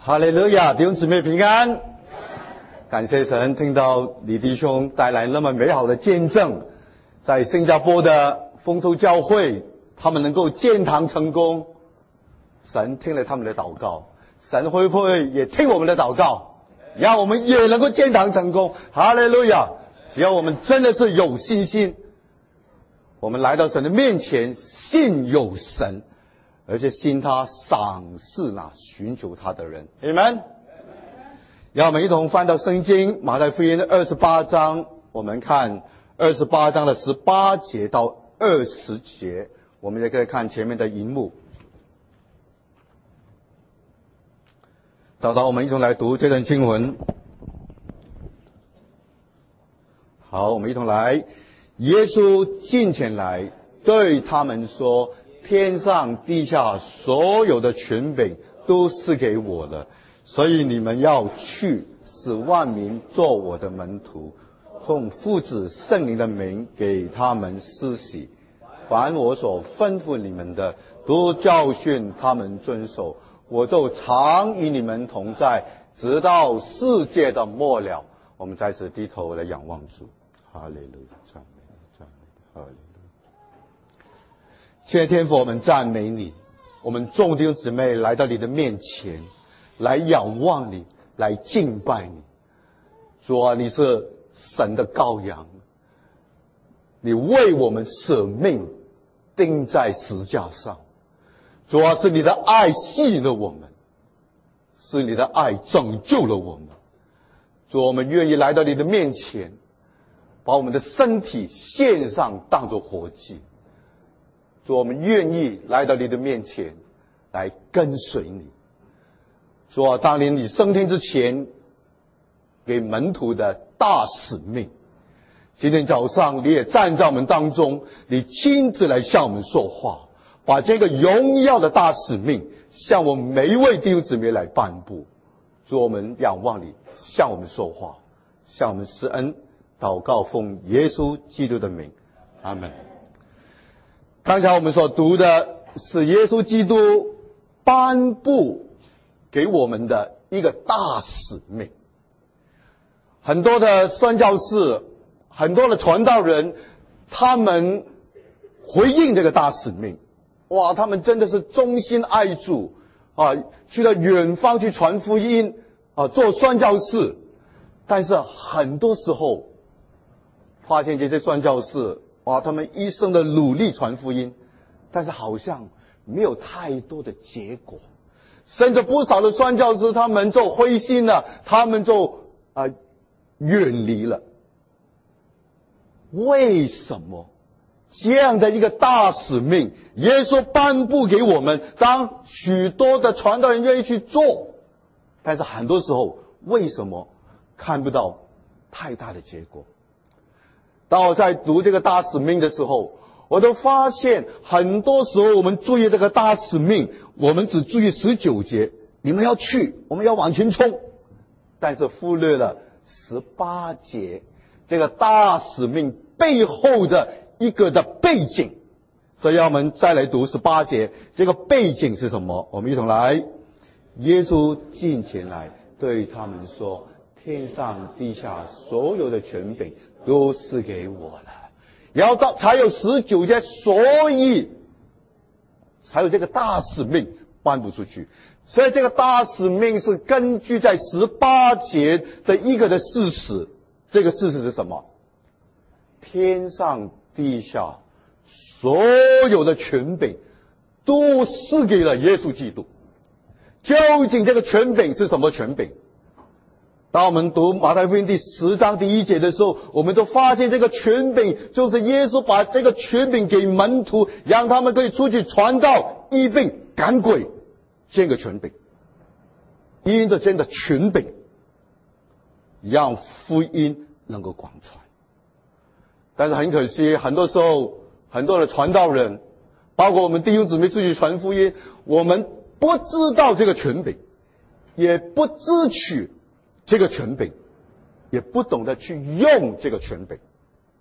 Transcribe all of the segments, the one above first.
哈利路亚，弟兄姊妹平安。感谢神，听到李弟兄带来那么美好的见证，在新加坡的丰收教会，他们能够建堂成功。神听了他们的祷告，神会不会也听我们的祷告，让我们也能够建堂成功？哈利路亚！只要我们真的是有信心，我们来到神的面前，信有神，而且信他赏赐那寻求他的人。Amen。让我们一同翻到圣经马太福音的28章，我们看28章的18节到20节，我们也可以看前面的荧幕。找到，我们一同来读这段经文。好，我们一同来。耶稣近前来，对他们说：天上地下所有的权柄都是给我的，所以你们要去，使万民做我的门徒，奉父子圣灵的名给他们施洗，凡我所吩咐你们的，都教训他们遵守，我就常与你们同在，直到世界的末了。我们在此低头来仰望主。哈利路亚，赞美你，赞美你，哈利路亚。亲爱的天父，我们赞美你，我们众弟兄姊妹来到你的面前，来仰望你，来敬拜你。主啊，你是神的羔羊，你为我们舍命钉在十字架上。主啊，是你的爱吸引了我们，是你的爱拯救了我们。主，我们愿意来到你的面前，把我们的身体献上当作活祭。主，我们愿意来到你的面前，来跟随你。主啊，当年你升天之前给门徒的大使命，今天早上你也站在我们当中，你亲自来向我们说话，把这个荣耀的大使命向我们每一位弟兄姊妹来颁布。主，我们仰望你，向我们说话，向我们施恩。祷告奉耶稣基督的名，阿们。刚才我们所读的是耶稣基督颁布给我们的一个大使命。很多的宣教士，很多的传道人，他们回应这个大使命，哇，他们真的是忠心爱主啊，去到远方去传福音啊，做宣教士。但是很多时候发现这些宣教士，哇，他们一生的努力传福音，但是好像没有太多的结果，甚至不少的宣教士他们就灰心了，他们就远离了。为什么这样的一个大使命，耶稣颁布给我们，当许多的传道人愿意去做，但是很多时候为什么看不到太大的结果？当我在读这个大使命的时候，我都发现很多时候我们注意这个大使命，我们只注意19节，你们要去，我们要往前冲，但是忽略了18节这个大使命背后的一个的背景。所以我们再来读18节，这个背景是什么？我们一同来。耶稣近前来对他们说：天上地下所有的权柄都是给我的。然后才有19节，所以才有这个大使命颁布出去。所以这个大使命是根据在18节的一个的事实。这个事实是什么？天上地下所有的权柄都是给了耶稣基督。究竟这个权柄是什么权柄？当我们读马太福音第10章第1节的时候，我们都发现这个权柄就是耶稣把这个权柄给门徒，让他们可以出去传道、医病、赶鬼。这个权柄，因着这个权柄，让福音能够广传。但是很可惜，很多时候很多的传道人，包括我们弟兄姊妹出去传福音，我们不知道这个权柄，也不支取这个权柄，也不懂得去用这个权柄。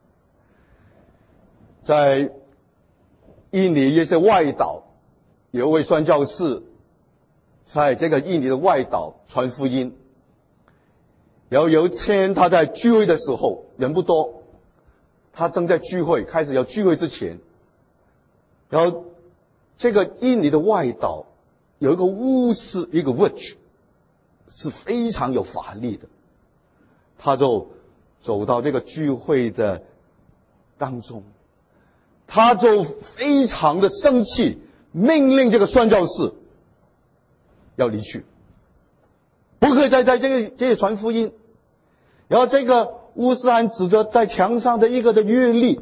在印尼一些外岛，有一位宣教士在这个印尼的外岛传福音。然后有一天他在聚会的时候，人不多，他正在聚会，开始要聚会之前，然后这个印尼的外岛有一个巫师，一个 witch 是非常有法力的，他就走到这个聚会的当中，他就非常的生气，命令这个宣教士要离去，不可以在这里传福音。然后这个乌斯还指着在墙上的一个的约历，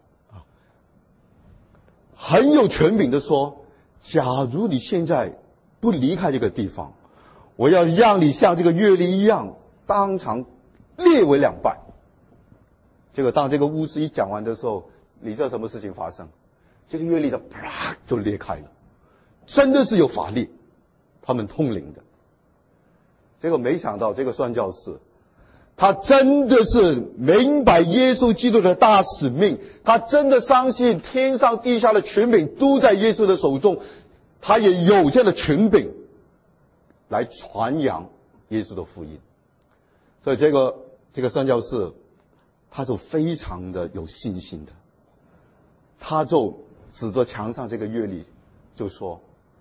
很有权柄的说，假如你现在不离开这个地方，我要让你像这个约历一样当场裂为两半。结果当这个巫师一讲完的时候，你知道什么事情发生？这个约历的啪就裂开了，真的是有法力，他们通灵的。结果没想到这个宣教士，他真的是明白耶稣基督的大使命，他真的相信天上地下的权柄都在耶稣的手中，他也有这样的权柄来传扬耶稣的福音。所以这个宣教士他就非常的有信心的，他就指着墙上这个约历就说，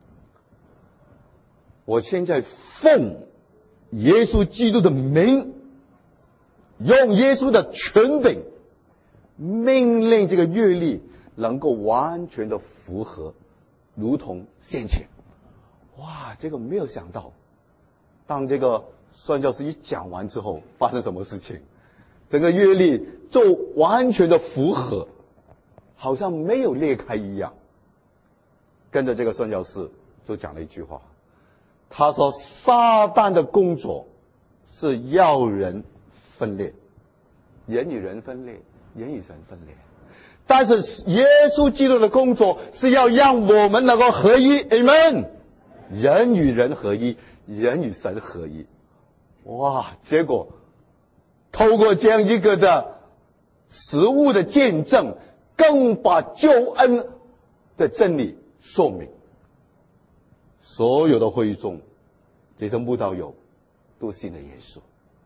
我现在奉耶稣基督的名，用耶稣的权柄命令这个约历能够完全的符合，如同先前。哇，这个没有想到，当这个宣教士一讲完之后，发生什么事情？整个约历就完全的符合，好像没有裂开一样。跟着这个宣教士就讲了一句话，他说撒旦的工作是要人分裂，人与人分裂，人与神分裂，但是耶稣基督的工作是要让我们能够合一 Amen， 人与人合一，人与神合一。哇，结果透过这样一个的实物的见证，更把救恩的真理说明。所有的会众，这些慕道友都信了耶稣。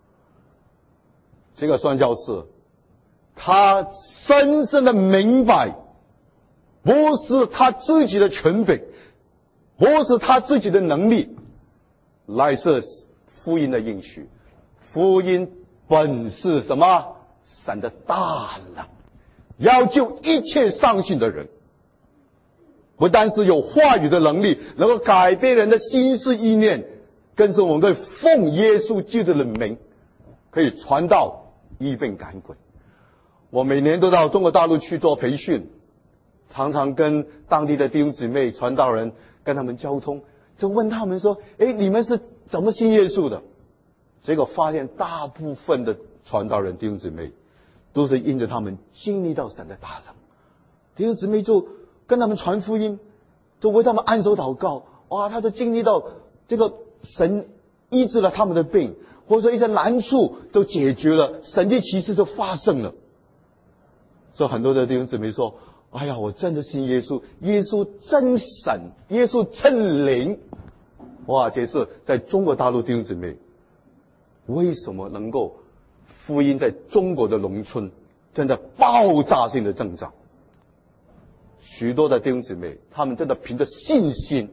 这个宣教士他深深的明白，不是他自己的权柄，不是他自己的能力，乃是福音的应许。福音本是什么？神的大能，要救一切相信的人。不单是有话语的能力，能够改变人的心思意念，更是我们可以奉耶稣基督的名，可以传道医病赶鬼。我每年都到中国大陆去做培训，常常跟当地的弟兄姊妹传道人跟他们交通，就问他们说，你们是怎么信耶稣的？结果发现大部分的传道人弟兄姊妹都是因着他们经历到神的大能，弟兄姊妹就跟他们传福音，就为他们按手祷告，哇，他就经历到这个神医治了他们的病，或者说一些难处就解决了，神迹奇事就发生了。所以很多的弟兄姊妹说，哎呀，我真的信耶稣，耶稣真神，耶稣真灵。哇，这是在中国大陆弟兄姊妹为什么能够福音在中国的农村真的爆炸性的增长？许多的弟兄姊妹他们真的凭着信心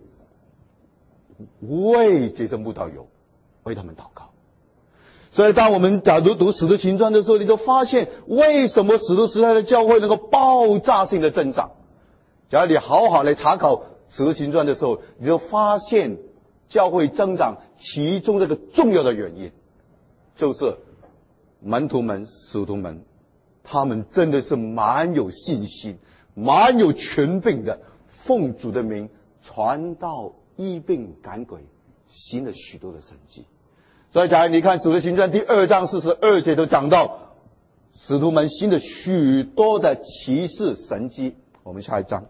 为这些慕道友为他们祷告。所以当我们假如读使徒行传的时候，你就发现为什么使徒时代的教会能够爆炸性的增长。假如你好好来查考使徒行传的时候，你就发现教会增长其中这个重要的原因，就是门徒们使徒们他们真的是蛮有信心，蛮有权柄的，奉主的名传道医病赶鬼，行了许多的神迹。所以假如你看使徒行传第2章42节都讲到使徒们行了许多的奇事神迹。我们下一章，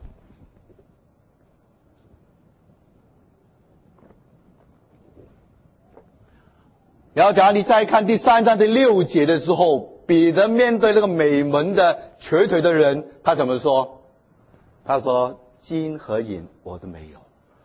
然后假如你再看第3章第6节的时候，彼得面对那个美门的瘸腿的人，他怎么说？他说金和银我都没有，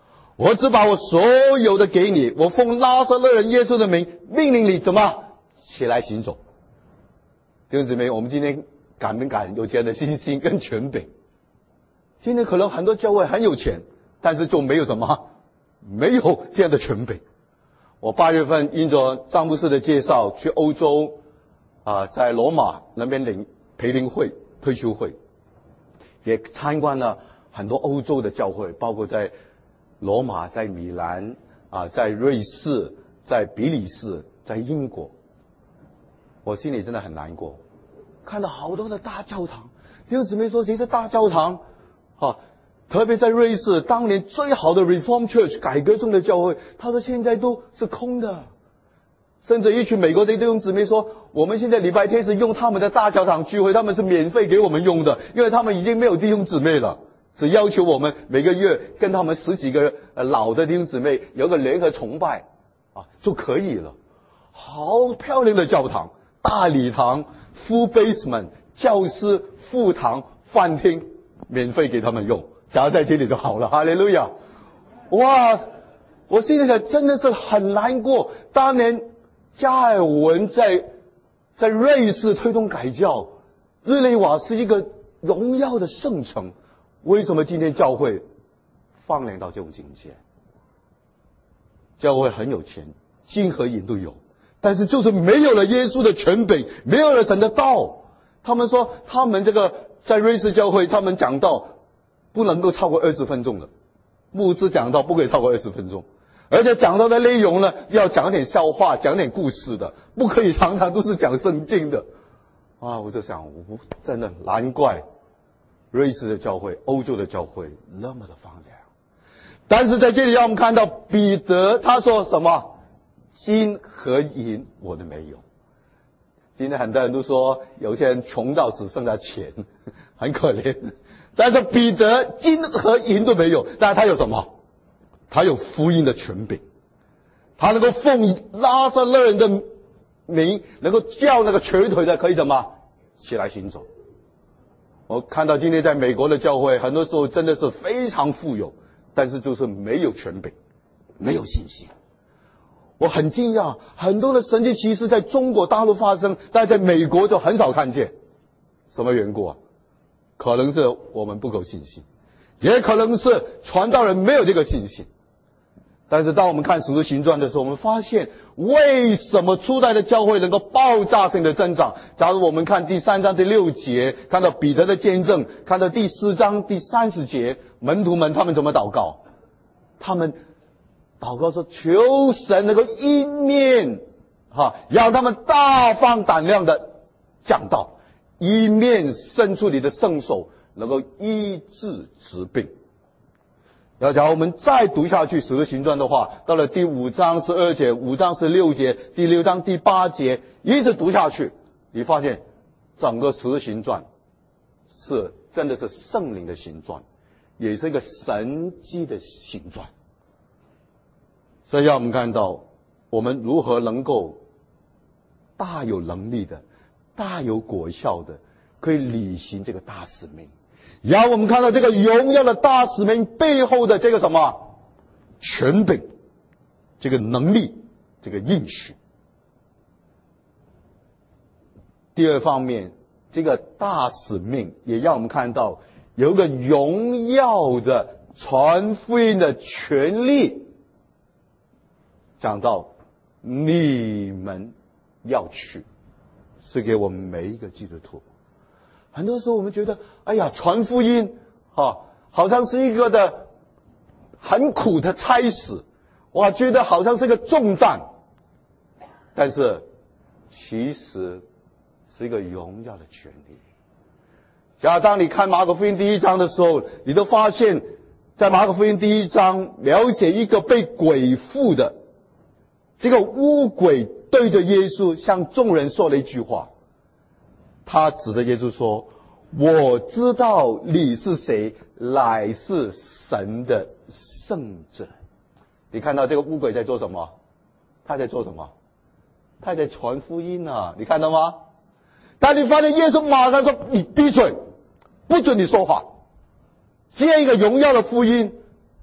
我只把我所有的给你，我奉拿撒勒人耶稣的名命令你怎么起来行走。弟兄姊妹，我们今天敢不敢有这样的信心跟权柄？今天可能很多教会很有钱，但是就没有什么，没有这样的权柄。我8月份因着张牧师的介绍去欧洲在罗马那边培灵会退休会，也参观了很多欧洲的教会，包括在罗马、在米兰在瑞士、在比利时、在英国。我心里真的很难过，看到好多的大教堂。弟兄姊妹说，其实大教堂特别在瑞士，当年最好的 Reform Church 改革中的教会，他说现在都是空的。甚至一群美国的弟兄姊妹说，我们现在礼拜天是用他们的大教堂聚会，他们是免费给我们用的，因为他们已经没有弟兄姊妹了，只要求我们每个月跟他们10几个老的弟兄姊妹有个联合崇拜就可以了。好漂亮的教堂，大礼堂、full basement、教室、副堂、饭厅，免费给他们用，假如在这里就好了。哈利路亚！哇，我心里想真的是很难过。当年加尔文在瑞士推动改教，日内瓦是一个荣耀的圣城，为什么今天教会放凉到这种境界？教会很有钱，金和银都有，但是就是没有了耶稣的权柄，没有了神的道。他们说他们这个在瑞士教会，他们讲道不能够超过20分钟的，牧师讲道不可以超过20分钟，而且讲到的内容呢，要讲点笑话，讲点故事的，不可以常常都是讲圣经的。我就想，真的难怪瑞士的教会、欧洲的教会那么的放凉。但是在这里让我们看到彼得他说什么？金和银我都没有。今天很多人都说有些人穷到只剩下钱，很可怜。但是彼得金和银都没有，但是他有什么？他有福音的权柄，他能够奉拿撒勒人的名，能够叫那个瘸腿的可以怎么起来行走。我看到今天在美国的教会，很多时候真的是非常富有，但是就是没有权柄，没有信心。我很惊讶，很多的神迹奇事在中国大陆发生，但在美国就很少看见。什么缘故可能是我们不够信心，也可能是传道人没有这个信心。但是当我们看使徒行传的时候，我们发现为什么初代的教会能够爆炸性的增长。假如我们看第3章第6节，看到彼得的见证，看到第4章第30节，门徒们他们怎么祷告？他们祷告说，求神能够一面让他们大放胆量的讲道，一面伸出你的圣手，能够医治疾病。假如我们再读下去使徒行传的话，到了第5章12节、5章16节、第6章第8节，一直读下去，你发现整个使徒行传是真的是圣灵的行传，也是一个神迹的行传。所以让我们看到我们如何能够大有能力的、大有果效的可以履行这个大使命。然后我们看到这个荣耀的大使命背后的这个什么权柄，这个能力，这个应许。第二方面，这个大使命也让我们看到有一个荣耀的传福音的权利。讲到你们要去，是给我们每一个基督徒。很多时候我们觉得，传福音好像是一个的很苦的差事，觉得好像是一个重担，但是其实是一个荣耀的权利。假如当你看马可福音第1章的时候，你都发现在马可福音第1章描写一个被鬼附的这个污鬼对着耶稣向众人说了一句话，他指着耶稣说，我知道你是谁，乃是神的圣者。你看到这个污鬼在做什么？他在做什么？他在传福音啊，你看到吗？但你发现耶稣马上说，你闭嘴，不准你说话。这样一个荣耀的福音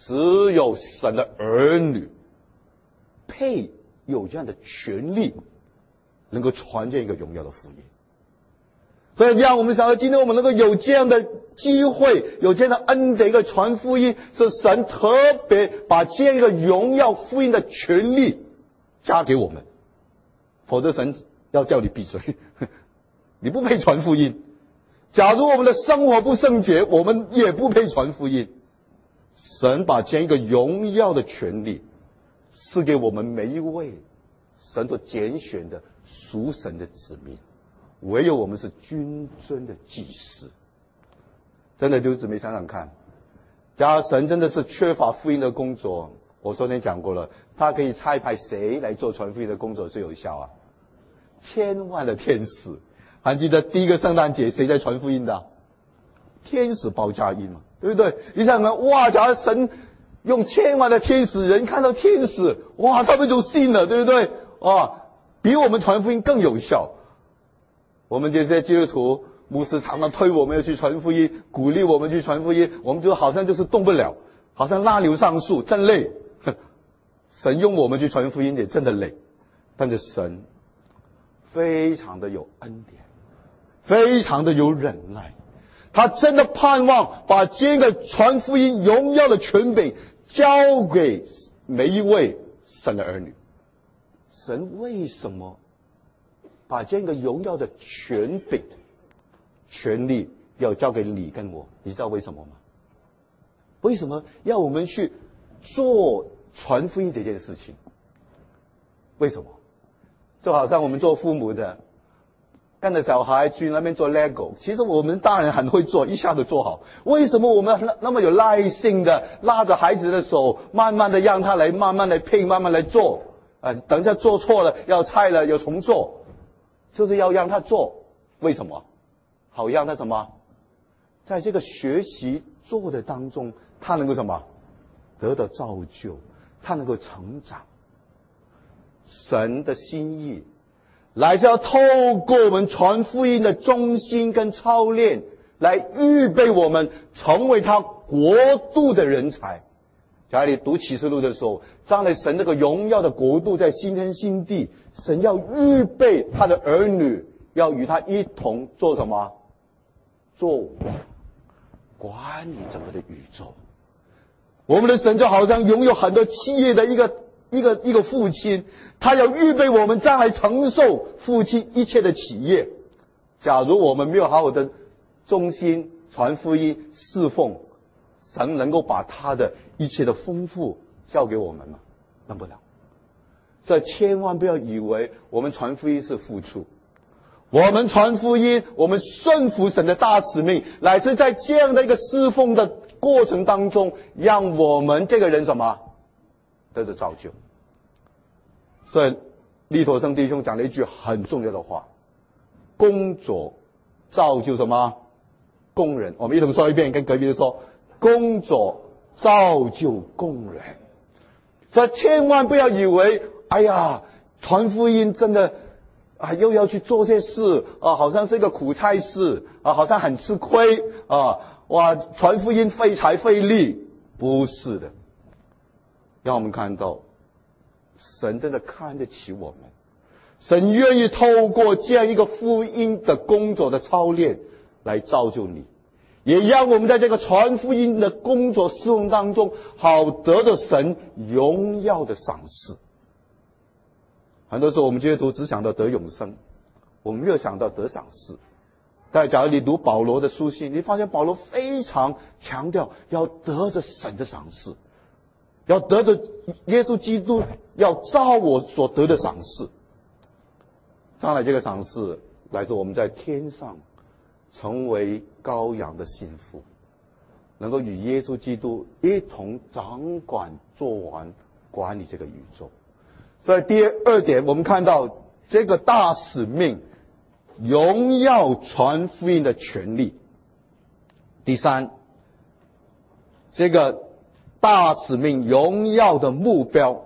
只有神的儿女配有这样的权利，能够传这一个荣耀的福音。所以让我们想到，今天我们能够有这样的机会，有这样的恩典，一个传福音，是神特别把这样一个荣耀福音的权利加给我们。否则神要叫你闭嘴，你不配传福音。假如我们的生活不圣洁，我们也不配传福音。神把这样一个荣耀的权利赐给我们每一位神所拣选的属神的子民，唯有我们是君尊的祭司。真的，弟兄姊妹想想看，假如神真的是缺乏福音的工作，我昨天讲过了，他可以差派谁来做传福音的工作最有效啊？千万的天使。还记得第一个圣诞节谁在传福音的？天使报佳音嘛，对不对？你想想，哇！假如神用千万的天使，人看到天使，哇，他们就信了，对不对？啊，比我们传福音更有效。我们这些基督徒，牧师常常推我们要去传福音，鼓励我们去传福音，我们就好像就是动不了，好像拉牛上树，真累。神用我们去传福音也真的累，但是神非常的有恩典，非常的有忍耐，他真的盼望把这个传福音荣耀的权柄交给每一位神的儿女。神为什么把这个荣耀的权柄、权利要交给你跟我？你知道为什么吗？为什么要我们去做传福音这件事情？为什么？就好像我们做父母的，跟着小孩去那边做 Lego， 其实我们大人很会做，一下子做好。为什么我们那么有耐性的拉着孩子的手，慢慢的让他来，慢慢来拼，慢慢来做？等一下做错了，要拆了，要重做，就是要让他做。为什么？好让他什么？在这个学习做的当中，他能够什么？得到造就，他能够成长。神的心意乃是要透过我们传福音的忠心跟操练，来预备我们成为他国度的人才。假如你读启示录的时候，将来神那个荣耀的国度在新天新地，神要预备他的儿女，要与他一同做什么？做王，管理整个的宇宙。我们的神就好像拥有很多企业的一个父亲，他要预备我们将来承受父亲一切的企业。假如我们没有好好的忠心传福音侍奉，神能够把他的一切的丰富交给我们吗？能不能？所以千万不要以为我们传福音是付出，我们传福音，我们顺服神的大使命，乃是在这样的一个侍奉的过程当中，让我们这个人什么得到造就。所以利陀生弟兄讲了一句很重要的话：工作造就什么？工人。我们一同说一遍，跟隔壁的说：工作造就工人。所以千万不要以为，哎呀，传福音真的又要去做些事好像是一个苦差事好像很吃亏哇，传福音费财费力。不是的，让我们看到神真的看得起我们，神愿意透过这样一个福音的工作的操练来造就你，也让我们在这个传福音的工作侍奉当中，好得到神荣耀的赏赐。很多时候我们基督徒只想到得永生，我们没有想到得赏赐。但假如你读保罗的书信，你发现保罗非常强调要得着神的赏赐，要得着耶稣基督要照我所得的赏赐。将来这个赏赐来自我们在天上成为羔羊的心腹，能够与耶稣基督一同掌管做完管理这个宇宙。所以第二点，我们看到这个大使命，荣耀传福音的权利。第三，这个大使命荣耀的目标。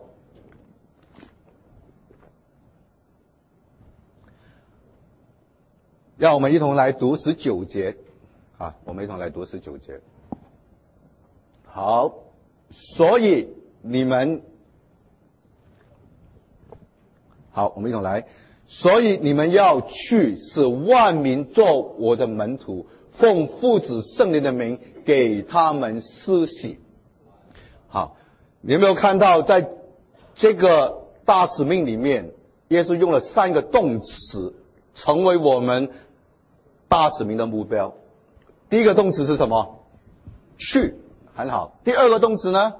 让我们一同来读19节我们一同来读19节。好， 所以你们，好，我们一同来。所以你们要去，使万民做我的门徒，奉父子圣灵的名给他们施洗。好，你有没有看到在这个大使命里面，耶稣用了3个动词，成为我们大使命的目标。第一个动词是什么？去，很好。第二个动词呢？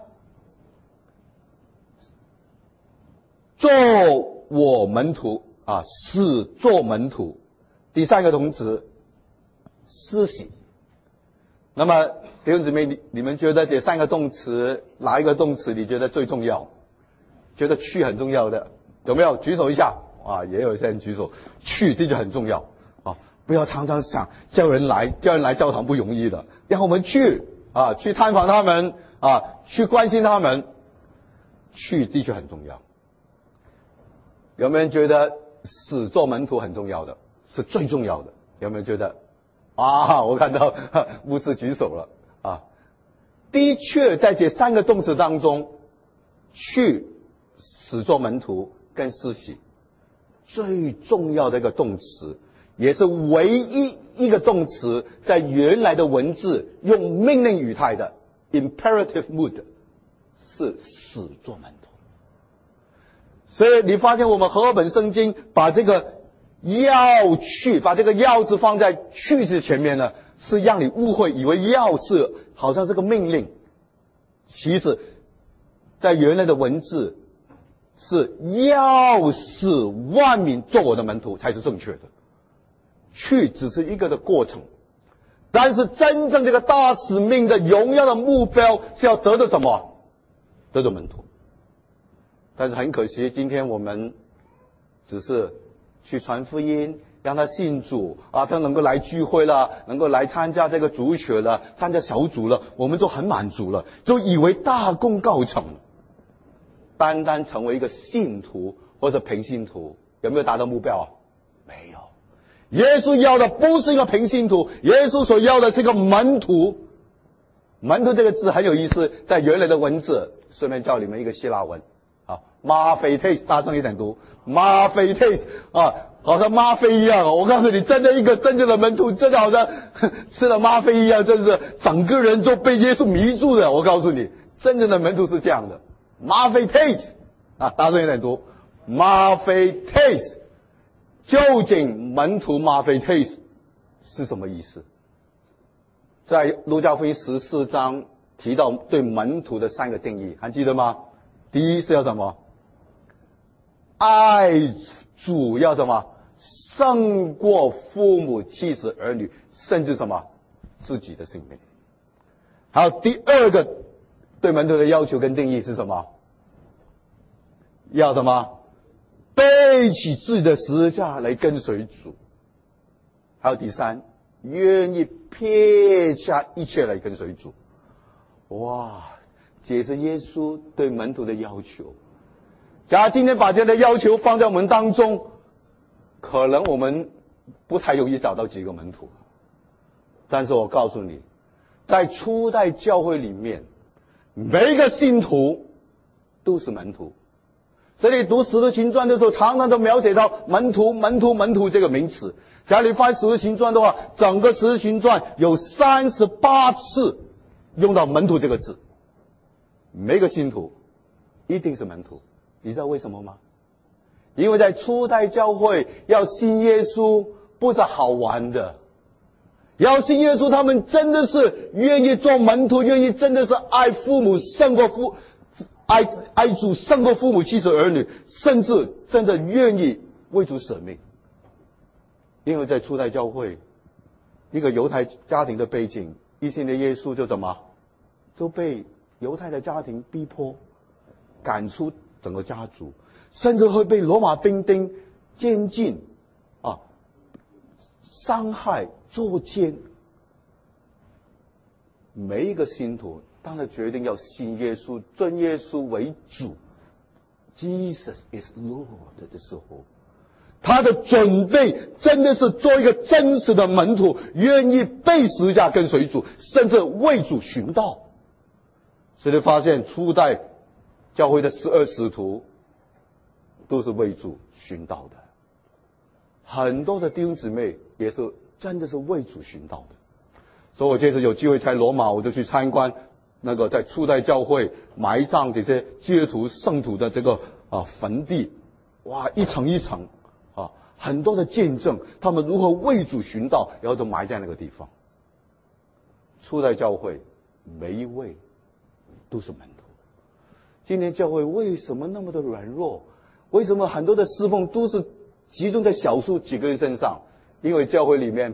做我门徒啊，使做门徒。第3个动词施洗。那么弟兄姊妹，你们觉得这3个动词哪一个动词你觉得最重要？觉得去很重要的有没有？举手一下啊！也有一些人举手。去的确很重要啊！不要常常想叫人来教堂不容易的，让我们去啊，去探访他们啊，去关心他们。去的确很重要。有没有人觉得使做门徒很重要的，是最重要的？有没有觉得？啊，我看到牧师举手了啊！的确，在这3个动词当中，去、使做门徒跟施洗，最重要的一个动词，也是唯一一个动词在原来的文字用命令语态的 imperative mood 是使做门徒。所以你发现我们和合本圣经把这个要去，把这个要字放在去字前面呢，是让你误会，以为要是好像是个命令。其实在原来的文字是要使万民做我的门徒才是正确的，去只是一个的过程，但是真正这个大使命的荣耀的目标是要得到什么？得到门徒。但是很可惜，今天我们只是去传福音，让他信主啊，他能够来聚会了，能够来参加这个主学了，参加小组了，我们就很满足了，就以为大功告成了。单单成为一个信徒或者平信徒，有没有达到目标啊？没有。耶稣要的不是一个平信徒，耶稣所要的是一个门徒。门徒这个字很有意思，在原来的文字，顺便教你们一个希腊文。吗啡 taste， 大声一点读，吗啡 taste 啊，好像吗啡一样。我告诉你，真的一个真正的门徒，真的好像吃了吗啡一样，真是整个人就被耶稣迷住的。我告诉你，真正的门徒是这样的，吗啡 taste 啊，大声一点读，吗啡 taste。究竟门徒吗啡 taste 是什么意思？在路加福音14章提到对门徒的3个定义，还记得吗？第一是要什么？爱主要什么？胜过父母、妻子、儿女，甚至什么？自己的性命。还有第2个对门徒的要求跟定义是什么？要什么？背起自己的十字架来跟随主。还有第3，愿意撇下一切来跟随主。哇，这是耶稣对门徒的要求。假如今天把这样的要求放在我们当中，可能我们不太容易找到几个门徒。但是我告诉你，在初代教会里面，每一个信徒都是门徒。这里读《使徒行传》的时候，常常都描写到门徒、门徒、门徒这个名词。假如你翻《使徒行传》的话，整个《使徒行传》有38次用到门徒这个字。每个信徒一定是门徒，你知道为什么吗？因为在初代教会要信耶稣不是好玩的，要信耶稣他们真的是愿意做门徒，愿意真的是爱父母胜过爱主胜过父母、妻子、儿女，甚至真的愿意为主舍命。因为在初代教会一个犹太家庭的背景，一信的耶稣就怎么就被犹太的家庭逼迫赶出整个家族，甚至会被罗马兵丁监禁啊，伤害、作奸。每一个信徒当他决定要信耶稣、尊耶稣为主 ，Jesus is Lord 的时候，他的准备真的是做一个真实的门徒，愿意背十字架跟随主，甚至为主寻道。 所以发现初代教会的12使徒都是为主殉道的，很多的弟兄姊妹也是真的是为主殉道的。所以我这次有机会在罗马，我就去参观那个在初代教会埋葬这些基督徒圣徒的这个坟地，哇，一层一层很多的见证，他们如何为主殉道，然后就埋在那个地方。初代教会每一位都是门徒。今天教会为什么那么的软弱？为什么很多的侍奉都是集中在少数几个人身上？因为教会里面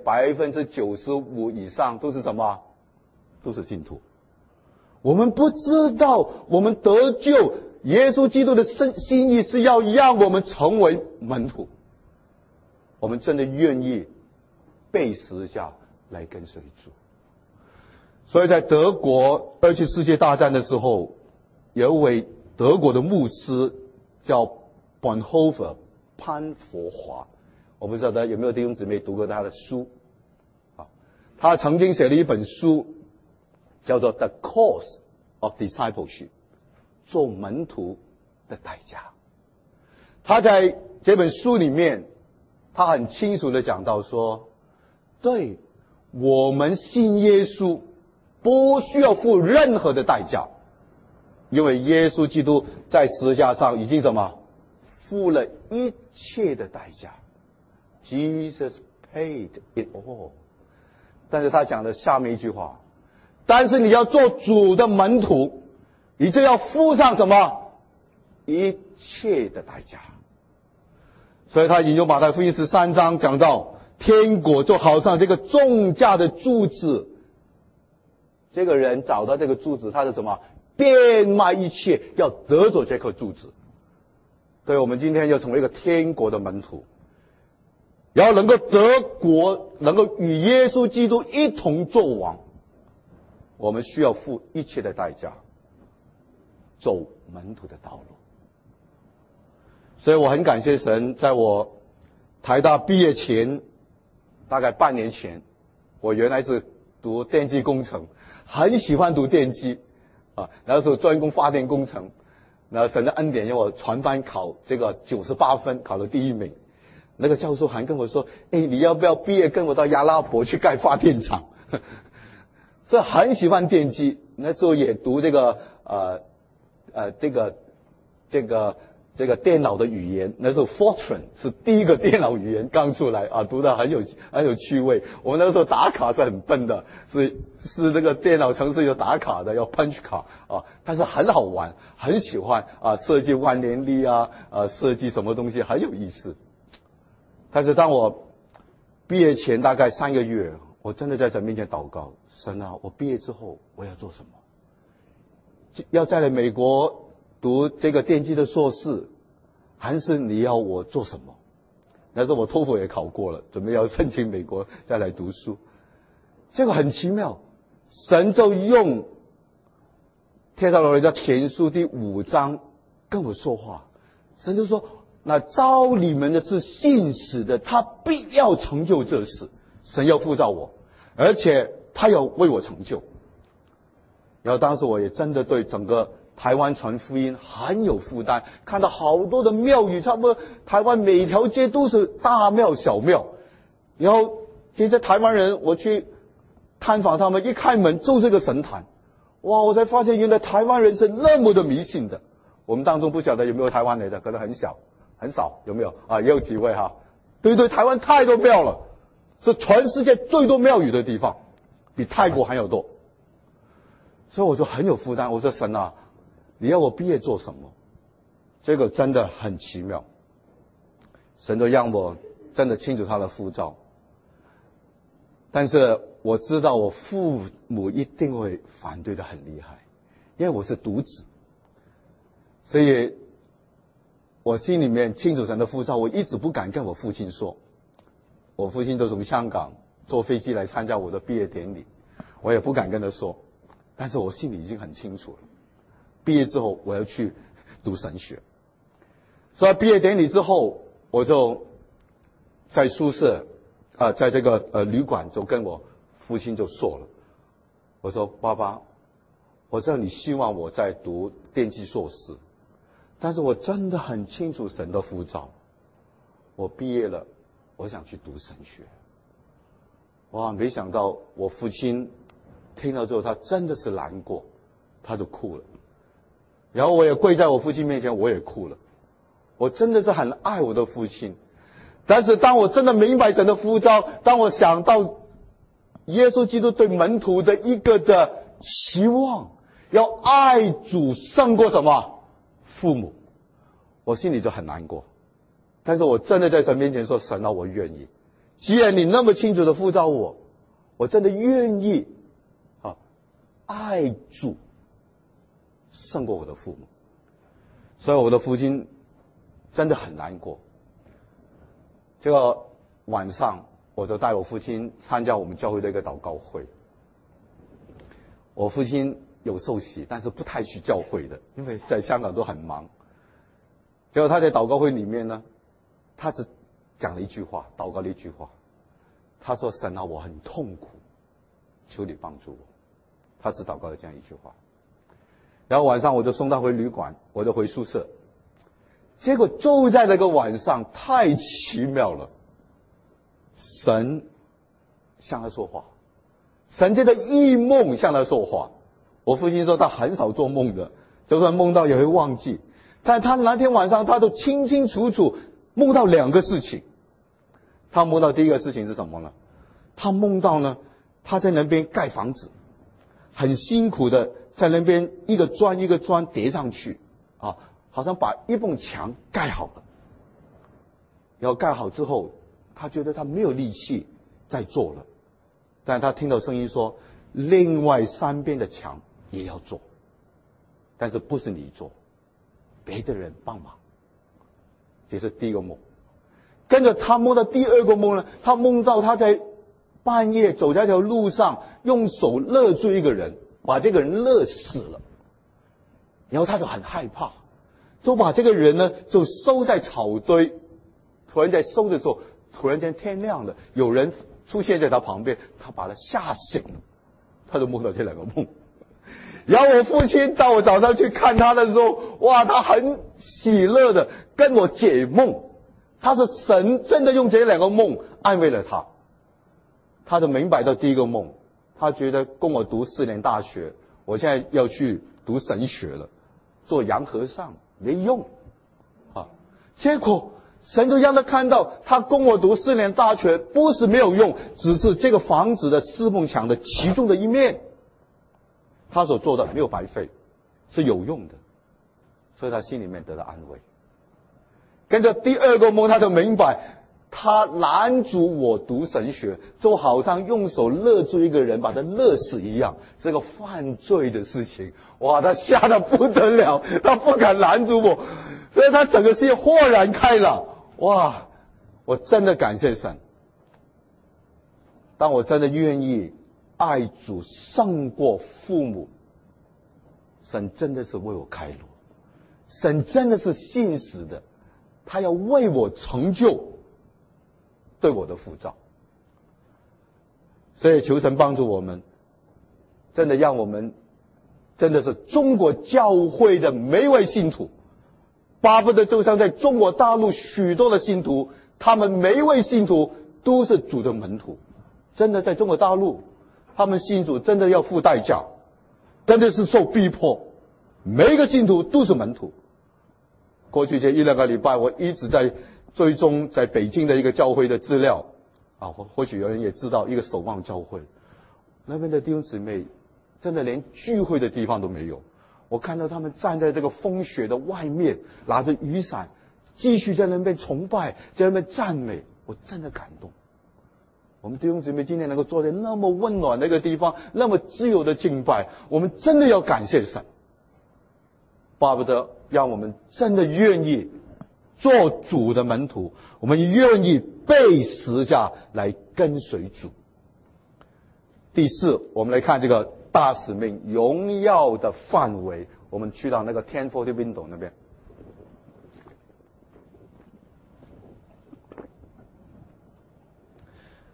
95%以上都是什么？都是信徒。我们不知道我们得救，耶稣基督的心意是要让我们成为门徒。我们真的愿意背十字架来跟随主。所以在德国2次世界大战的时候，有一位德国的牧师叫 Bonhoeffer 潘佛华，我不知道大家有没有弟兄姊妹读过他的书他曾经写了一本书叫做 The Cost of Discipleship， 做门徒的代价。他在这本书里面，他很清楚地讲到说，对，我们信耶稣不需要付任何的代价，因为耶稣基督在十字架上已经什么？付了一切的代价。Jesus paid it all。 但是他讲的下面一句话，但是你要做主的门徒，你就要付上什么？一切的代价。所以他引用马太福音13章讲到，天国就好像这个重价的柱子，这个人找到这个柱子，他是什么？变卖一切，要得着这颗柱子。对，我们今天要成为一个天国的门徒，然后能够得国，能够与耶稣基督一同作王，我们需要付一切的代价，走门徒的道路。所以我很感谢神，在我台大毕业前，大概半年前，我原来是读电机工程，很喜欢读电机那时候专攻发电工程，然后神的恩典让我传班考这个98分，考了第1名。那个教授还跟我说，你要不要毕业跟我到阿拉伯去盖发电厂？所以很喜欢电机，那时候也读这个这个电脑的语言，那时候 Fortran 是第一个电脑语言刚出来读得很有趣味。我们那时候打卡是很笨的，是那个电脑程式有打卡的，要 punch 卡但是很好玩，很喜欢设计万年历设计什么东西很有意思。但是当我毕业前大概3个月，我真的在神面前祷告，神啊，我毕业之后我要做什么？要再来美国读这个电机的硕士，还是你要我做什么？那时候我托福也考过了，准备要申请美国再来读书。结果很奇妙，神就用帖撒罗尼迦前书第5章跟我说话。神就说，那召你们的是信使的，他必要成就这事。神要呼召我，而且他要为我成就。然后当时我也真的对整个台湾传福音很有负担，看到好多的庙宇，差不多台湾每条街都是大庙小庙，然后这些台湾人我去探访他们，一开门就是个神坛，哇！我才发现原来台湾人是那么的迷信的。我们当中不晓得有没有台湾来的，可能很少，有没有也有几位对，台湾太多庙了，是全世界最多庙宇的地方，比泰国还要多。所以我就很有负担，我说神啊，你要我毕业做什么？这个真的很奇妙，神都让我真的清楚他的呼召。但是我知道我父母一定会反对的很厉害，因为我是独子，所以我心里面清楚神的呼召，我一直不敢跟我父亲说。我父亲就从香港坐飞机来参加我的毕业典礼，我也不敢跟他说，但是我心里已经很清楚了，毕业之后我要去读神学。所以毕业典礼之后，我就在宿舍在这个旅馆就跟我父亲就说了，我说爸爸， 我知道你希望我在读电机硕士，但是我真的很清楚神的呼召。我毕业了，我想去读神学。哇，没想到我父亲听到之后，他真的是难过，他就哭了。然后我也跪在我父亲面前，我也哭了。我真的是很爱我的父亲，但是当我真的明白神的呼召，当我想到耶稣基督对门徒的一个的期望，要爱主胜过什么父母，我心里就很难过。但是我真的在神面前说，神啊，我愿意，既然你那么清楚的呼召我，我真的愿意爱主胜过我的父母。所以我的父亲真的很难过。这个晚上我就带我父亲参加我们教会的一个祷告会。我父亲有受洗，但是不太去教会的，因为在香港都很忙。结果他在祷告会里面呢，他只讲了一句话，祷告了一句话，他说：神啊，我很痛苦，求你帮助我。他只祷告了这样一句话。然后晚上我就送他回旅馆，我就回宿舍。结果就在那个晚上，太奇妙了，神向他说话，神借着异梦向他说话。我父亲说他很少做梦的，就算梦到也会忘记，但他那天晚上他都清清楚楚梦到两个事情。他梦到第一个事情是什么呢？他梦到呢，他在那边盖房子，很辛苦的在那边一个砖一个砖叠上去啊，好像把一埲墙盖好了。然后盖好之后，他觉得他没有力气再做了，但他听到声音说，另外三边的墙也要做，但是不是你做，别的人帮忙。这是第一个梦。跟着他梦到第二个梦呢，他梦到他在半夜走在一条路上，用手勒住一个人，把这个人勒死了。然后他就很害怕，就把这个人呢就收在草堆。突然在收的时候，突然间天亮了，有人出现在他旁边，他把他吓醒了。他就梦到这两个梦。然后我父亲到我早上去看他的时候，哇，他很喜乐的跟我解梦。他说神真的用这两个梦安慰了他。他就明白到第一个梦，他觉得供我读4年大学，我现在要去读神学了，做洋和尚没用啊。结果神就让他看到，他供我读4年大学不是没有用，只是这个房子的4埲墙的其中的一面，他所做的没有白费，是有用的，所以他心里面得到安慰。跟着第二个梦，他就明白，他拦阻我读神学，就好像用手勒住一个人把他勒死一样，是个犯罪的事情。哇，他吓得不得了，他不敢拦阻我，所以他整个世界豁然开朗。哇，我真的感谢神。当我真的愿意爱主胜过父母，神真的是为我开路，神真的是信实的，他要为我成就对我的呼召。所以求神帮助我们，真的让我们真的是中国教会的每一位信徒，巴不得就像在中国大陆许多的信徒，他们每一位信徒都是主的门徒。真的在中国大陆，他们信主真的要付代价，真的是受逼迫，每一个信徒都是门徒。过去这1-2个礼拜，我一直在追踪在北京的一个教会的资料啊，或许有人也知道一个守望教会，那边的弟兄姊妹真的连聚会的地方都没有。我看到他们站在这个风雪的外面，拿着雨伞，继续在那边崇拜，在那边赞美，我真的感动。我们弟兄姊妹今天能够坐在那么温暖的一个地方，那么自由的敬拜，我们真的要感谢神。巴不得让我们真的愿意做主的门徒，我们愿意背十字架来跟随主。第4，我们来看这个大使命荣耀的范围。我们去到那个1040 window 那边。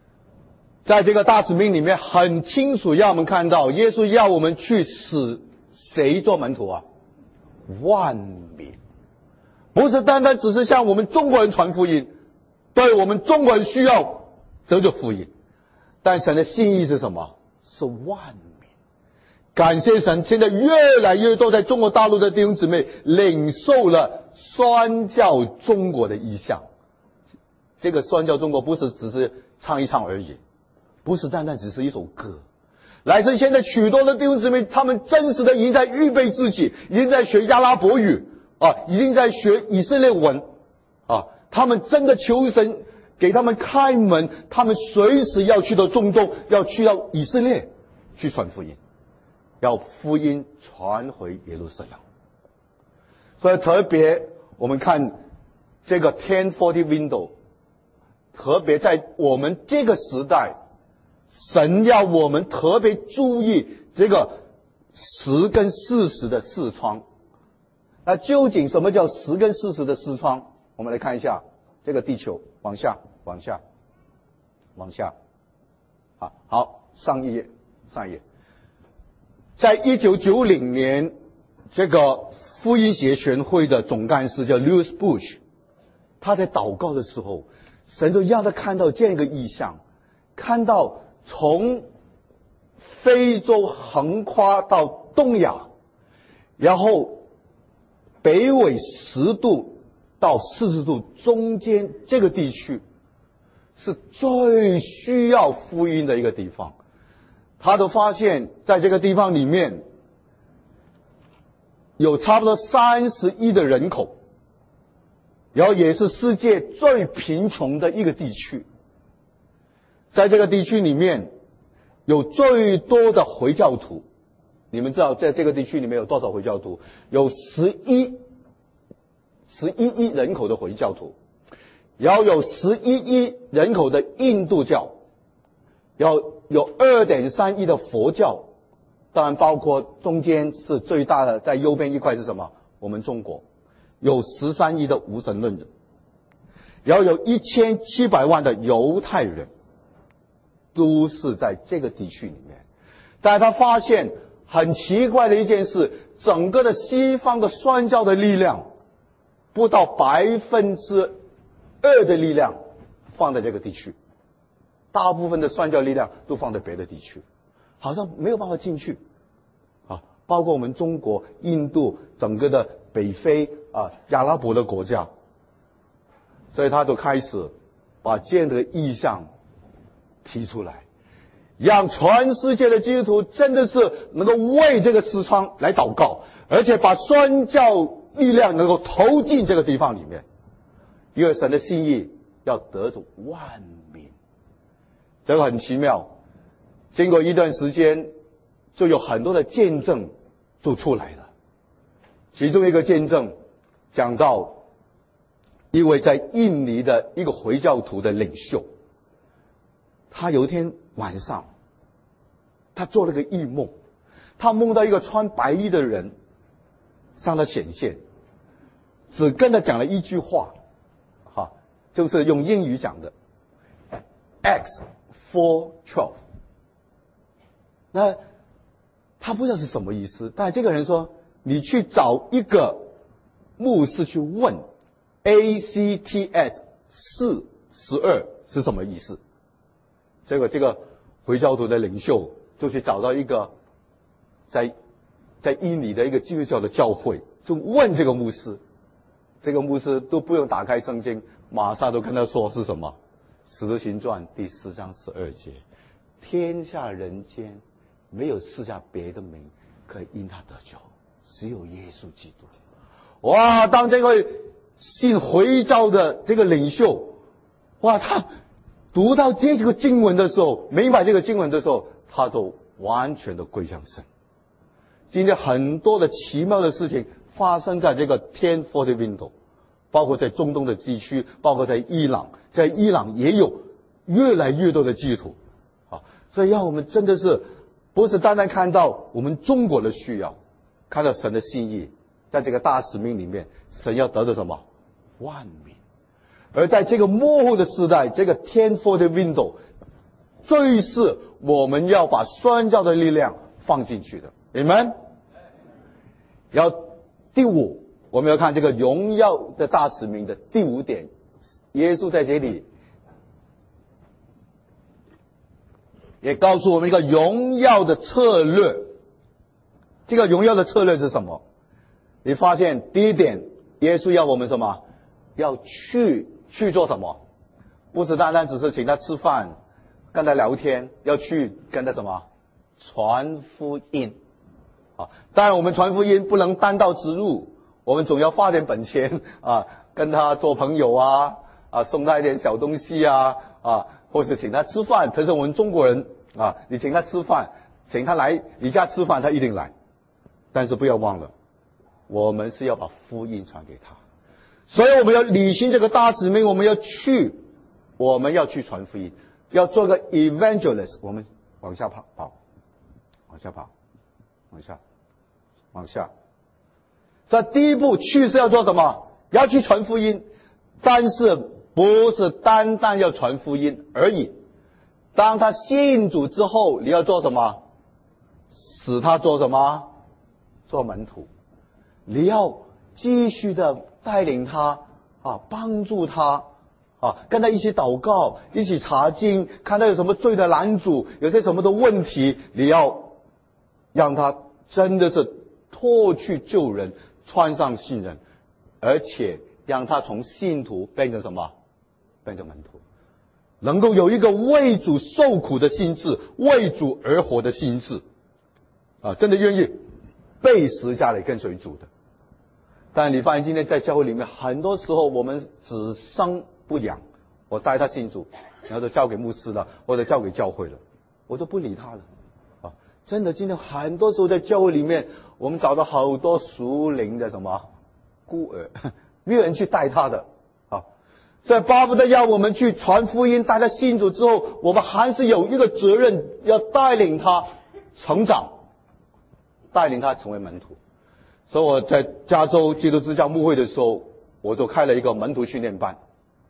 在这个大使命里面很清楚让我们看到，耶稣要我们去使谁做门徒啊？万民。不是单单只是向我们中国人传福音，对我们中国人需要得着福音，但神的心意是什么？是万民。感谢神，现在越来越多在中国大陆的弟兄姊妹领受了宣教中国的意向。这个宣教中国不是只是唱一唱而已，不是单单只是一首歌，乃是现在许多的弟兄姊妹，他们真实的已经在预备自己，已经在学阿拉伯语已经在学以色列文他们真的求神给他们开门，他们随时要去到中东，要去到以色列去传福音，要福音传回耶路撒冷。所以特别我们看这个 1040 window， 特别在我们这个时代，神要我们特别注意这个10跟40的视窗。那究竟什么叫10跟40的视窗？我们来看一下这个地球，往下好，上一页。在1990年，这个福音协全会的总干事叫 Lewis Bush， 他在祷告的时候，神就让他看到这样一个异象，看到从非洲横跨到东亚，然后北纬10度到40度中间这个地区是最需要福音的一个地方。他都发现在这个地方里面有差不多30亿的人口，然后也是世界最贫穷的一个地区。在这个地区里面有最多的回教徒，你们知道在这个地区里面有多少回教徒？有11亿人口的回教徒，然后有11亿人口的印度教，然后有 2.3 亿的佛教，当然包括中间是最大的，在右边一块是什么？我们中国有13亿的无神论者，然后有1700万的犹太人，都是在这个地区里面。但是他发现很奇怪的一件事，整个的西方的宣教的力量不到2%的力量放在这个地区，大部分的宣教力量都放在别的地区，好像没有办法进去包括我们中国、印度、整个的北非阿拉伯的国家。所以他就开始把这样的意向提出来，让全世界的基督徒真的是能够为这个视窗来祷告，而且把宣教力量能够投进这个地方里面，因为神的心意要得着万民。这个很奇妙，经过一段时间就有很多的见证就出来了。其中一个见证讲到一位在印尼的一个回教徒的领袖，他有一天晚上他做了个异梦，他梦到一个穿白衣的人向他显现，只跟他讲了一句话就是用英语讲的 Acts 4:12。那他不知道是什么意思，但这个人说你去找一个牧师去问 ACTS 4:12是什么意思。结果这个回教徒的领袖就去找到一个在印尼的一个基督教的教会，就问这个牧师，这个牧师都不用打开圣经，马上都跟他说是什么？使徒行传第4章12节，天下人间没有赐下别的名可以因他得救，只有耶稣基督。哇！当这个信回教的这个领袖，他读到这个经文的时候，明白这个经文的时候，他就完全的归向神。今天很多的奇妙的事情发生在这个1040 window， 包括在中东的地区，包括在伊朗，在伊朗也有越来越多的基督徒所以让我们真的是不是单单看到我们中国的需要，看到神的心意，在这个大使命里面，神要得到什么？万民。而在这个末后的时代，这个1040 window 最是我们要把宣教的力量放进去的。Amen。 然后第五，我们要看这个荣耀的大使命的第五点，耶稣在这里也告诉我们一个荣耀的策略。这个荣耀的策略是什么？你发现第一点，耶稣要我们什么？要去做什么？不是单单只是请他吃饭，跟他聊天，要去跟他什么？传福音。啊，当然我们传福音不能单刀直入，我们总要花点本钱啊，跟他做朋友啊，送他一点小东西啊，或是请他吃饭。可是我们中国人啊，你请他吃饭，请他来你家吃饭，他一定来。但是不要忘了，我们是要把福音传给他，所以我们要履行这个大使命，我们要去传福音，要做个 evangelist。我们往下跑，往下。这第一步去是要做什么？要去传福音，但是不是单单要传福音而已。当他信主之后，你要做什么？使他做什么？做门徒。你要继续的带领他帮助他跟他一起祷告，一起查经，看他有什么罪的拦阻，有些什么的问题，你要让他真的是脱去旧人，穿上新人，而且让他从信徒变成什么？变成门徒，能够有一个为主受苦的心志，为主而活的心志真的愿意被十架来跟随主的。但你发现今天在教会里面，很多时候我们只生不养，我带他信主，然后就交给牧师了，或者交给教会了，我都不理他了真的，今天很多时候在教会里面，我们找到好多属灵的什么孤儿，没有人去带他的所以巴不得要我们去传福音，带他信主之后，我们还是有一个责任，要带领他成长，带领他成为门徒。所以我在加州基督之家牧会的时候，我就开了一个门徒训练班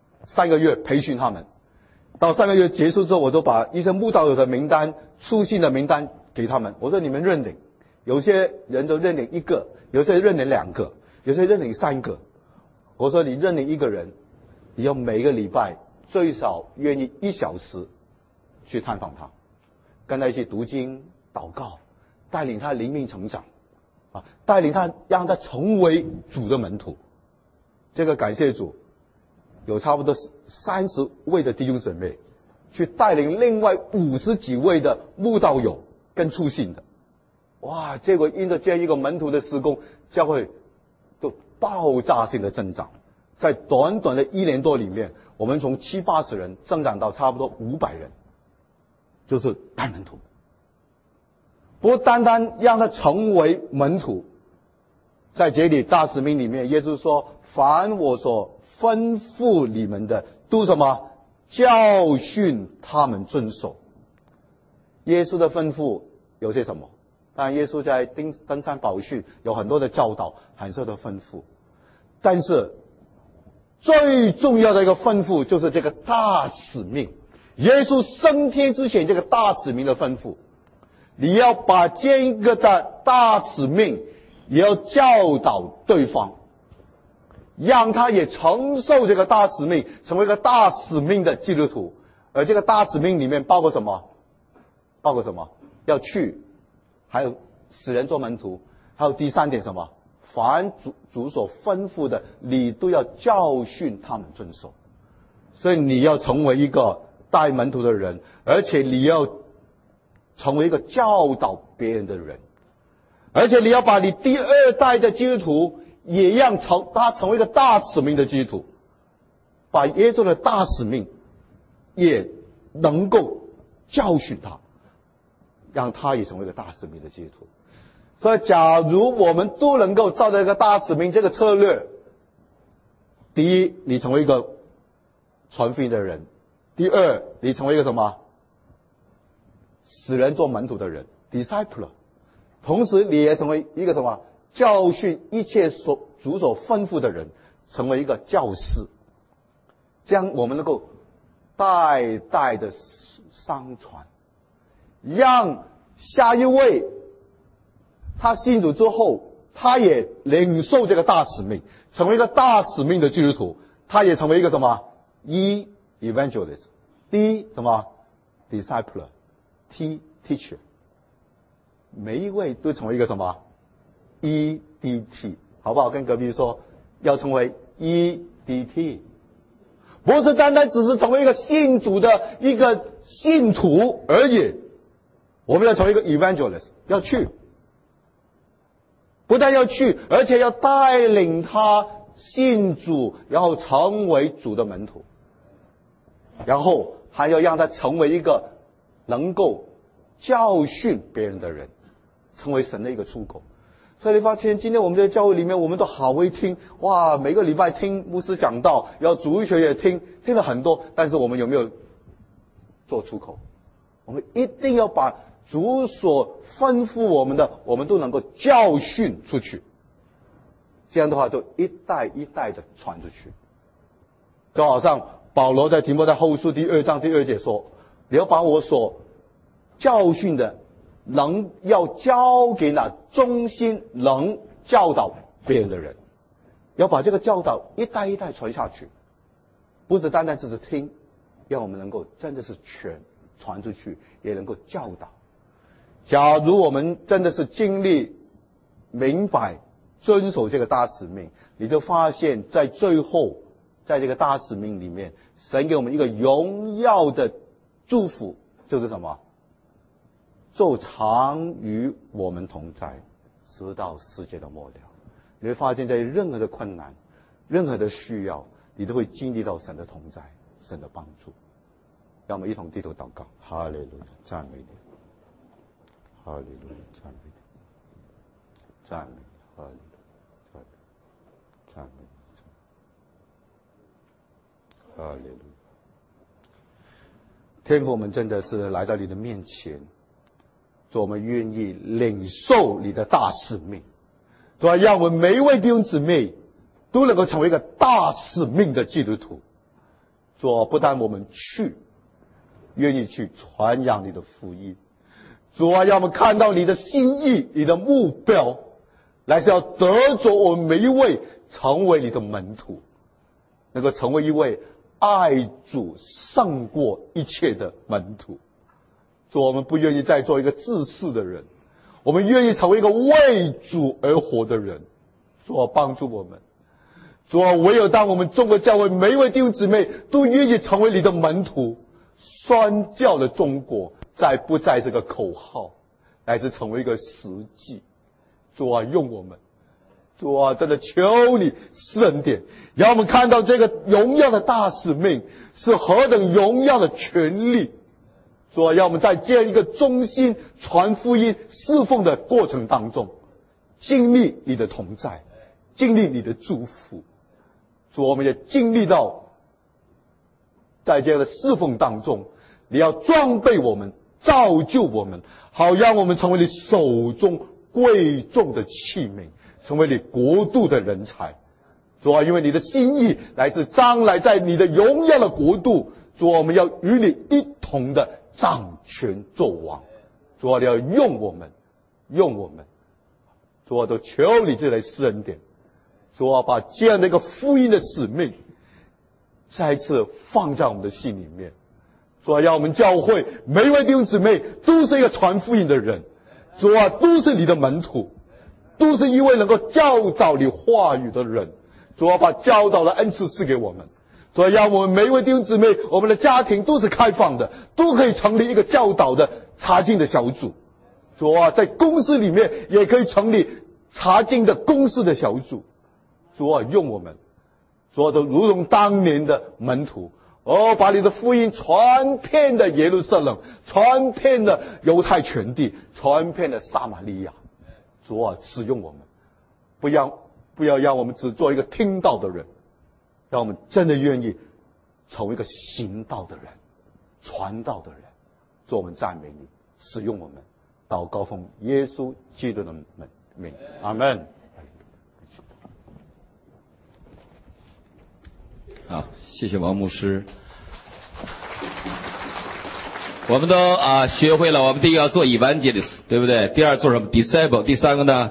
，3个月培训他们。到3个月结束之后，我就把一些慕道友的名单、书信的名单给他们，我说你们认领，有些人就认领1个，有些认领2个，有些认领3个。我说你认领1个人，你要每个礼拜最少愿意1小时去探访他，跟他一起读经、祷告，带领他灵命成长带领他，让他成为主的门徒。这个感谢主，有差不多30位的弟兄姊妹去带领另外50几位的慕道友跟初信的。哇，结果因着这样一个门徒的事工，教会都爆炸性的增长。在短短的1年多里面，我们从70、80人增长到差不多500人，就是带门徒。不单单让他成为门徒，在这里大使命里面，耶稣说：凡我所吩咐你们的，都什么？教训他们遵守。耶稣的吩咐有些什么？当然耶稣在登山宝训有很多的教导，很多的吩咐，但是最重要的一个吩咐就是这个大使命。耶稣升天之前，这个大使命的吩咐，你要把这一个的大使命也要教导对方，让他也承受这个大使命，成为一个大使命的基督徒。而这个大使命里面包括什么？包括什么？要去，还有使人做门徒，还有第3点什么？凡主所吩咐的，你都要教训他们遵守。所以你要成为一个带门徒的人，而且你要成为一个教导别人的人，而且你要把你第2代的基督徒也让他成为一个大使命的基督徒，把耶稣的大使命也能够教训他，让他也成为一个大使命的基督徒。所以假如我们都能够照着一个大使命这个策略，第一，你成为一个传福音的人；第2，你成为一个什么？使人做门徒的人 ，disciple。同时，你也成为一个什么？教训一切主所吩咐的人，成为一个教师。这样我们能够代代的相传，让下一位他信主之后， 他也领受这个大使命，成为一个大使命的基督徒，他也成为一个什么 ？E evangelist， D 什么 discipler， T teacher， 每一位都成为一个什么 EDT， 好不好？跟隔壁说，要成为 EDT， 不是单单只是成为一个信主的一个信徒而已，我们要成为一个 evangelist， 要去。不但要去，而且要带领他信主，然后成为主的门徒，然后还要让他成为一个能够教训别人的人，成为神的一个出口。所以你发现今天我们在教会里面，我们都好会听，哇，每个礼拜听牧师讲道，然后主日学也听了很多，但是我们有没有做出口？我们一定要把主所吩咐我们的，我们都能够教训出去，这样的话就一代一代的传出去。就好像保罗在提摩太后书第2章第2节说，你要把我所教训的要交给那忠心能教导别人的人，要把这个教导一代一代传下去，不是单单只是听，让我们能够真的是全传出去，也能够教导。假如我们真的是经历明白遵守这个大使命，你就发现在最后，在这个大使命里面，神给我们一个荣耀的祝福，就是什么？就常与我们同在，直到世界的末了。你会发现在任何的困难，任何的需要，你都会经历到神的同在，神的帮助。让我们一同低头祷告。哈利路亚，赞美你，哈利路亚，赞美你，赞美你，哈利路亚，赞美你，哈利路亚。天父，我们真的是来到你的面前，主，我们愿意领受你的大使命，主，让我们每一位弟兄姊妹都能够成为一个大使命的基督徒。主，不但我们去，愿意去传扬你的福音。主啊，让我们看到你的心意，你的目标，乃是要得着我们每一位成为你的门徒，能够成为一位爱主胜过一切的门徒。主，我们不愿意再做一个自私的人，我们愿意成为一个为主而活的人。主啊，帮助我们。主啊，唯有当我们中国教会每一位弟兄姊妹都愿意成为你的门徒，宣教的中国不再这个口号，乃是成为一个实际。主啊，用我们。主啊，真的求你施恩典，让我们看到这个荣耀的大使命是何等荣耀的权利。主啊，让我们在这样一个忠心传福音侍奉的过程当中，经历你的同在，经历你的祝福。主，我们也经历到在这样的侍奉当中，你要装备我们，造就我们，好让我们成为你手中贵重的器皿，成为你国度的人才。主啊，因为你的心意乃是将来在你的荣耀的国度，主啊，我们要与你一同的掌权作王。主啊，你要用我们，用我们。主啊，都求你这来施恩典。主啊，把这样的一个福音的使命再一次放在我们的心里面。主啊，让我们教会每一位弟兄姊妹都是一个传福音的人。主啊，都是你的门徒，都是一位能够教导你话语的人。主啊，把教导的恩赐赐给我们。主啊，让我们每一位弟兄姊妹，我们的家庭都是开放的，都可以成立一个教导的查经的小组。主啊，在公司里面也可以成立查经的公司的小组。主啊，用我们。主啊，都如同当年的门徒，把你的福音传遍的耶路撒冷，传遍了犹太全地，传遍了撒玛利亚。主啊，使用我们，不要让我们只做一个听道的人，让我们真的愿意成为一个行道的人，传道的人。主，我们赞美你，使用我们。祷告奉耶稣基督的名，阿们。 好，谢谢王牧师。我们都学会了，我们第一个要做evangelist，对不对？第二做什么 disciple， 第三个呢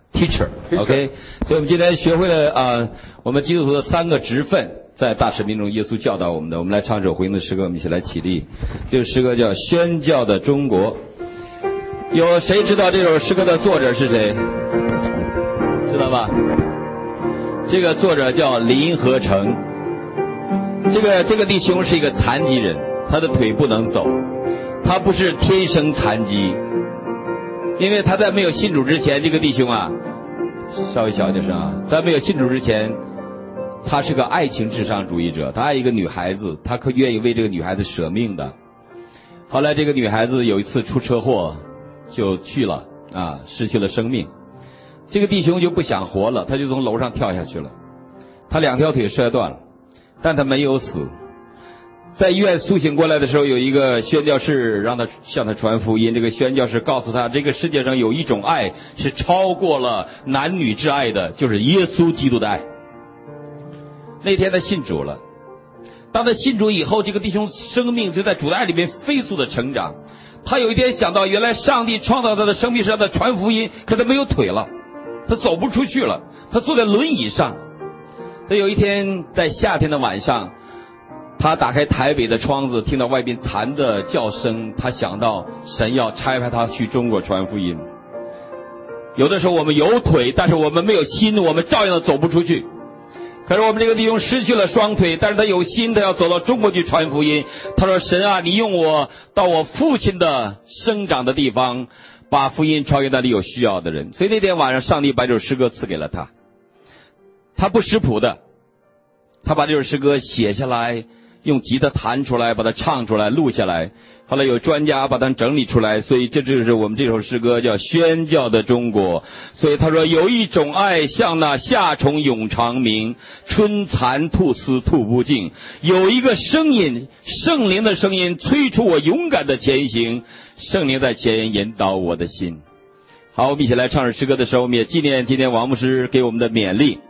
teacher，OK，所以我们今天学会了我们基督徒的3个职分，在大使命中耶稣教导我们的。我们来唱这首回应的诗歌，我们一起来起立。这首诗歌叫《宣教的中国》。有谁知道这首诗歌的作者是谁？知道吧？这个作者叫林和成。这个弟兄是一个残疾人，他的腿不能走，他不是天生残疾，因为他在没有信主之前，这个弟兄稍微小一点声啊，在没有信主之前，他是个爱情至上主义者，他爱一个女孩子，他可愿意为这个女孩子舍命的。后来这个女孩子有一次出车祸就去了失去了生命，这个弟兄就不想活了，他就从楼上跳下去了，他2条腿摔断了，但他没有死。在医院苏醒过来的时候，有一个宣教士让他向他传福音，这个宣教士告诉他，这个世界上有一种爱是超过了男女之爱的，就是耶稣基督的爱。那天他信主了，当他信主以后，这个弟兄生命就在主的爱里面飞速的成长。他有一天想到，原来上帝创造他的生命是让他传福音，可他没有腿了，他走不出去了，他坐在轮椅上。他有一天在夏天的晚上，他打开台北的窗子，听到外边蝉的叫声，他想到神要差派他去中国传福音。有的时候我们有腿，但是我们没有心，我们照样走不出去。可是我们这个弟兄失去了双腿，但是他有心，他要走到中国去传福音。他说，神啊，你用我到我父亲的生长的地方，把福音传给那里有需要的人。所以那天晚上上帝把这首诗歌赐给了他，他不识谱的，他把这首诗歌写下来，用吉他弹出来，把它唱出来，录下来。后来有专家把它整理出来，所以这就是我们这首诗歌叫《宣教的中国》。所以他说，有一种爱像那夏虫永长鸣，春蚕吐丝吐不尽。有一个声音，圣灵的声音催促我勇敢的前行，圣灵在前引导我的心。好，我们一起来唱诗歌的时候，我们也纪念今天王牧师给我们的勉励。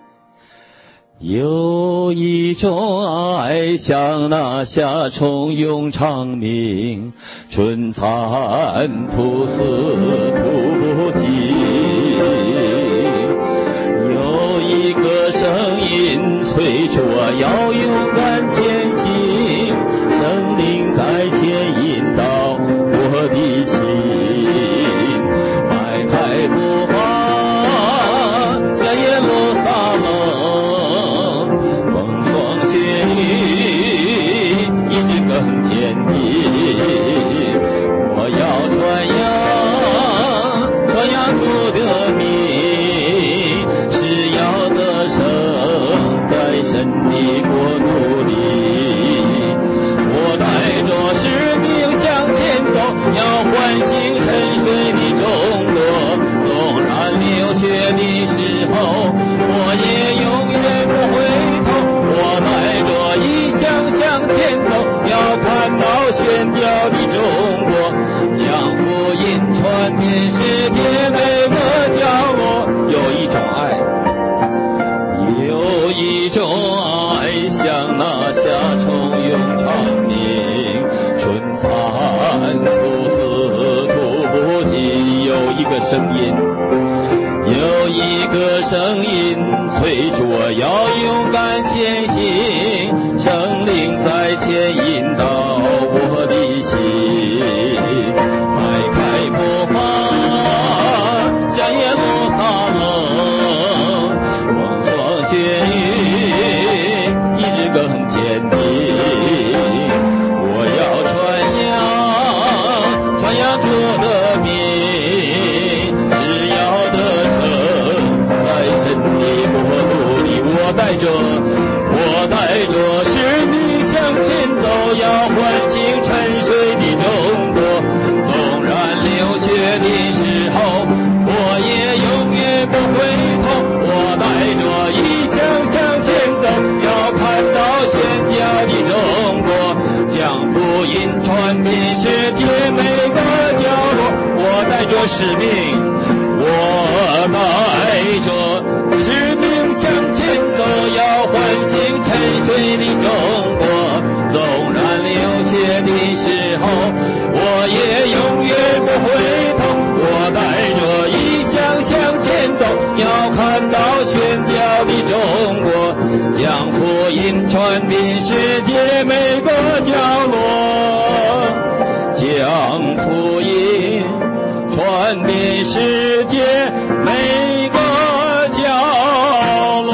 有一种爱像那夏虫永长鸣，春蚕吐丝吐不尽。有一个声音催促我要勇敢前行，圣灵在前引导我的心，迈开步伐向耶路撒冷，更坚定，我要传扬主的名，是要得胜在神的国度里。我带着使命向前走，要唤醒沉睡的中国。纵然流血的时候，我也永远不回头。我带着异象向前走，要看到宣教的中国，将福音传遍世界每个角落。有一种爱，有一种爱像那夏虫永长鸣，春蚕吐丝吐不尽。有一个声音，有一个声音催促我要勇敢前行，圣灵在前引导我的心，迈开步伐向耶路撒冷，风霜雪雨一直更坚定。我要传扬主的名，只要得胜在神的国度里。我带着使命向前走，要唤醒沉睡的中国。纵然流血的时候，我也永远不回头。我带着异象向前走，要看到宣教的中国，将福音传遍世界每个角落。我带着使命，我带着使命向前走，要唤醒沉睡的中国。纵然流血的时候，我也永远不回头。我带着异象向前走， 传遍世界每个角落，将福音传遍世界每个角落。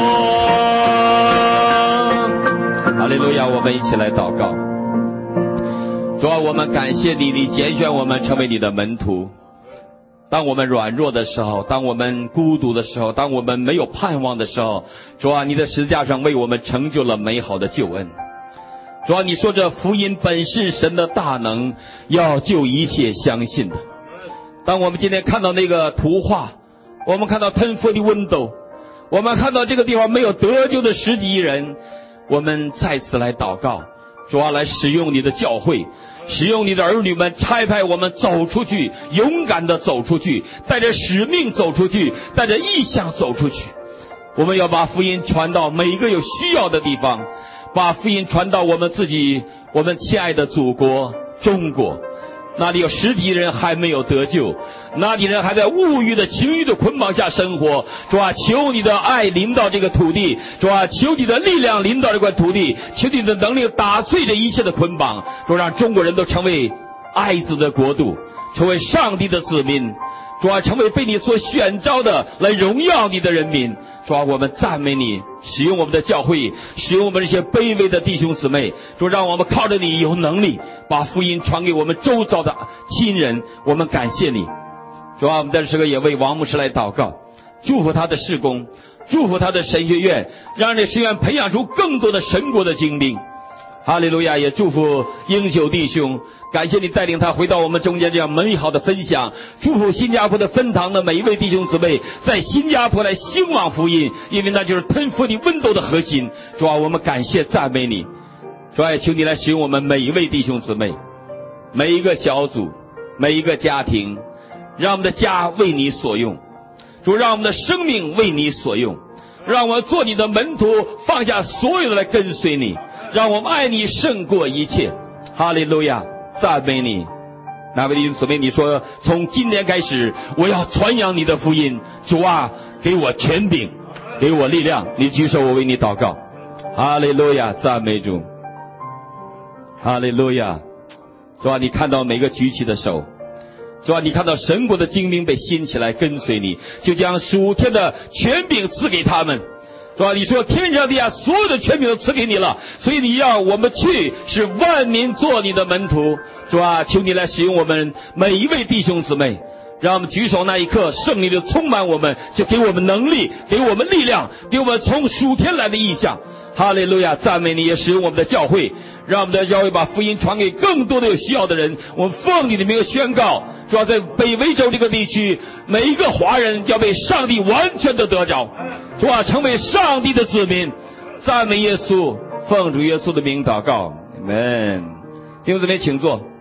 哈利路亚！我们一起来祷告。主啊，我们感谢你，你拣选我们成为你的门徒。当我们软弱的时候，当我们孤独的时候，当我们没有盼望的时候，主啊，你在十字架上为我们成就了美好的救恩。主啊，你说这福音本是神的大能，要救一切相信的。当我们今天看到那个图画，我们看到10 foot window， 我们看到这个地方没有得救的10几人，我们再次来祷告，主啊，来使用你的教会，使用你的儿女们，差派我们走出去，勇敢地走出去，带着使命走出去，带着意向走出去。我们要把福音传到每一个有需要的地方，把福音传到我们自己，我们亲爱的祖国中国。那里有10几人还没有得救，那里人还在物欲的情欲的捆绑下生活。主啊，求你的爱临到这个土地，主啊，求你的力量临到这块土地，求你的能力打碎这一切的捆绑，主，让中国人都成为爱子的国度，成为上帝的子民。主啊，成为被你所选召的来荣耀你的人民。主啊，我们赞美你，使用我们的教会，使用我们这些卑微的弟兄姊妹。主，让我们靠着你有能力把福音传给我们周遭的亲人。我们感谢你。主啊，我们在这时刻也为王牧师来祷告，祝福他的事工，祝福他的神学院，让这神学院培养出更多的神国的精兵。哈利路亚！也祝福英秀弟兄，感谢你带领他回到我们中间这样美好的分享。祝福新加坡的分堂的每一位弟兄姊妹，在新加坡来兴旺福音，因为那就是10 foot window的核心。主啊，我们感谢赞美你。主啊，求你来使用我们每一位弟兄姊妹，每一个小组，每一个家庭，让我们的家为你所用。主，让我们的生命为你所用，让我们做你的门徒，放下所有的来跟随你，让我们爱你胜过一切。哈利路亚！赞美你。那位弟兄姊妹，你说从今天开始我要传扬你的福音。主啊，给我权柄，给我力量。你举手，我为你祷告。哈利路亚！赞美主。哈利路亚！主啊，你看到每个举起的手，主啊，你看到神国的精兵被兴起来跟随你，就将属天的权柄赐给他们。主啊，你说天上地下所有的权柄都赐给你了，所以你要我们去，使万民做你的门徒。主啊，求你来使用我们每一位弟兄姊妹，让我们举手那一刻，圣灵就充满我们，就给我们能力，给我们力量，给我们从属天来的意象。哈利路亚！赞美你，也使用我们的教会，让我们的教会把福音传给更多的有需要的人。我们奉你的名宣告，主要在北威州这个地区，每一个华人要被上帝完全的得着，主啊，成为上帝的子民。赞美耶稣，奉主耶稣的名祷告，阿们。弟兄姊妹，请坐。